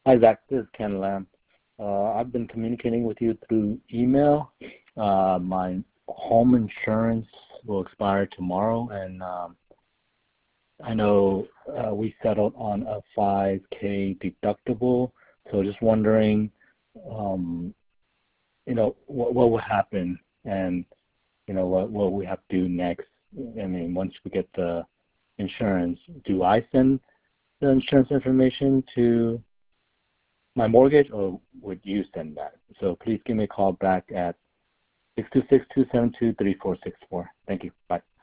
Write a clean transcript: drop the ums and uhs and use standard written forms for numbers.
Hi, Zach. This is Ken Lam. I've been communicating with you through email. My home insurance will expire tomorrow, and I know we settled on a 5K deductible. So just wondering, um, what will happen, and what we have to do next. I mean, once we get the insurance, do I send the insurance information to my mortgage, or would you send that? So please give me a call back at 626-272-3464. Thank you. Bye.